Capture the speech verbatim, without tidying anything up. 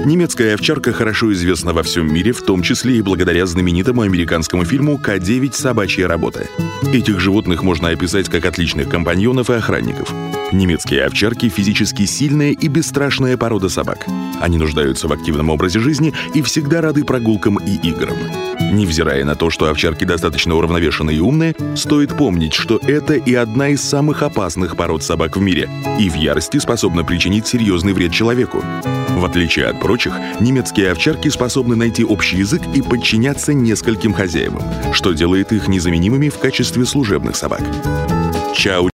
Немецкая овчарка хорошо известна во всем мире, в том числе и благодаря знаменитому американскому фильму «Ка девять. Собачья работа». Этих животных можно описать как отличных компаньонов и охранников. Немецкие овчарки – физически сильная и бесстрашная порода собак. Они нуждаются в активном образе жизни и всегда рады прогулкам и играм. Невзирая на то, что овчарки достаточно уравновешенные и умные, стоит помнить, что это и одна из самых опасных пород собак в мире и в ярости способна причинить серьезный вред человеку. В отличие от прочих, немецкие овчарки способны найти общий язык и подчиняться нескольким хозяевам, что делает их незаменимыми в качестве служебных собак. Чау